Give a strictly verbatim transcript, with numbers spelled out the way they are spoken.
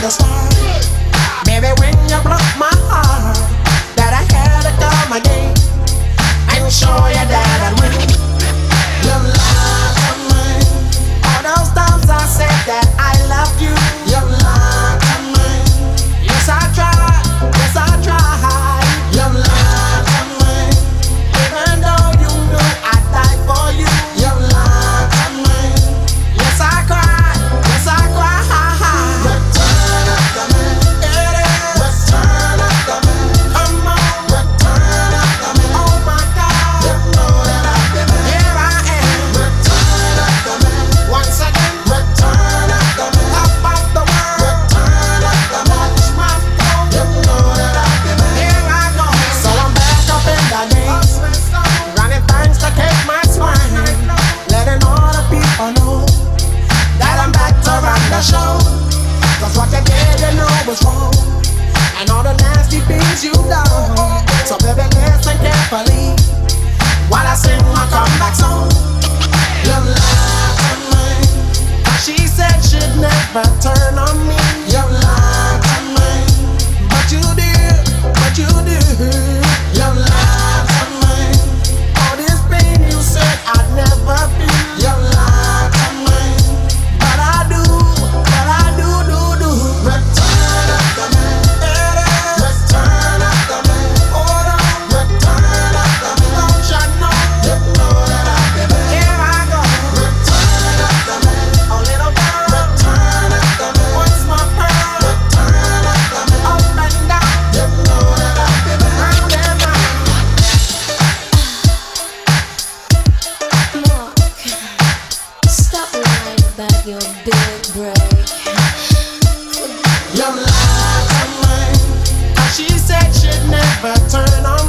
the start. Baby, when you broke my heart, that I had to come again and show you that I'd win. You lied to me. All those times I said that I love you, you lied to me. Yes, I tried. Yes, I tried. You lied to me. Even though you knew I'd die for you, you lied to me. Yes, I cried. Yes, I cried. Return of the man. It is. Return of the man. Come on. Return of the man. Oh my God. You know that I've been there. Here I am. Return of the man. Once again. Return of the man. Top of the world. Return of the man. Watch my phone. You know that I've been there. Here I go. So I'm back up in the game. Running things to keep my swing. Letting all the people know that I'm back to run the show. Cause what you did, you know was wrong. And all the nasty things you done. So baby, listen carefully while I sing my comeback song. You lied to me. She said she'd never turn on me. You lied to me. But you did, but you did. You lied to me. All this pain you said I'd never feel. You lied to me. But I do, but I do, do, do. Return of the man. It is. Return of the man. Hold on. Return of the man. Don't you know? You know that I've been there. Here I go. Return of the man. Oh little girl. Return of the man. What's my pearl? Return of the man. Up and down. You know that I've been there. Round and round. Mark, stop lying about your big break. You lied to me. She said she'd never turn on